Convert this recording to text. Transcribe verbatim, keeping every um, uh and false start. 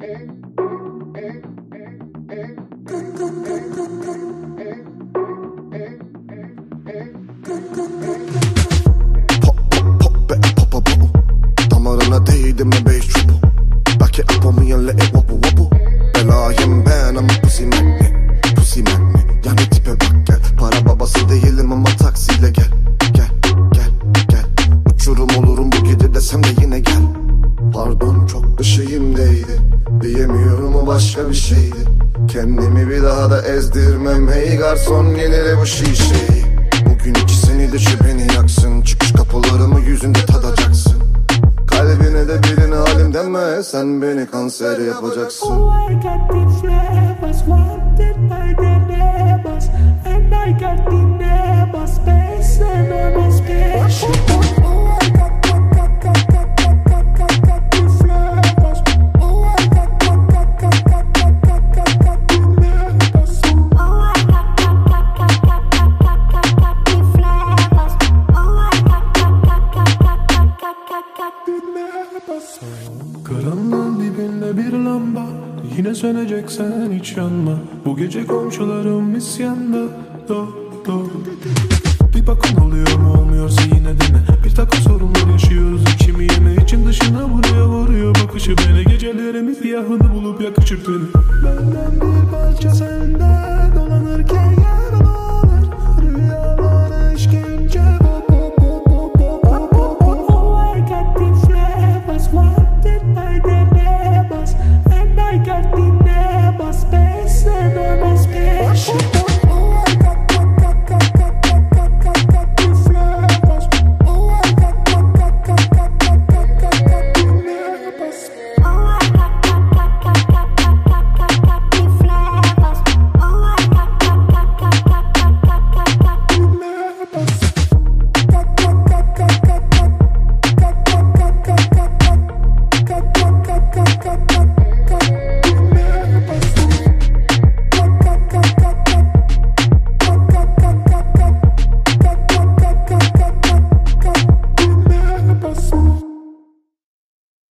Damarına değdi mi beş çubu? Back it up on me and let it wobble wobble. Belayım ben ama pussy magnet, pussy magnet. Yani tipe bak gel. Para babası değilim ama taksiyle gel. Gel, gel, gel. Uçurum olurum bu gece desem de yine gel. Pardon çok da şeyimdeydi, diyemiyorum o başka bir şeydi. Kendimi bir daha da ezdirmem. Hey garson yenile bu şişeyi. Bugün ikisini de şu beni yaksın. Çıkış kapılarımı yüzünde tadacaksın. Kalbine de birini halim deme. Sen beni kanser yapacaksın. Oh, I got the flavors wanted by the neighbors, and I got the neighbors spacing on a spaceship. Oh, I got, got, got, got, got, got, got, got the flavors. Oh, I got, got, got, got, got, got, got, got the neighbors. Oh, I got, got, got, got, got, got, got, got the flavors. Oh, I got, got, got, got, got, got, got, got the neighbors. Karanlığın dibinde bir lamba, yine söneceksen hiç yanma. Bu gece komşularım isyanda. Do, do. Bir bakın oluyor mu olmuyorsa yine dene. Bir takım sorunlar yaşıyoruz, içimi yeme için dışına buraya vuruyor bakışı beni. Gecelerimi siyahını bulup yakışır beni. Benden bir parça sende dolanırken ya.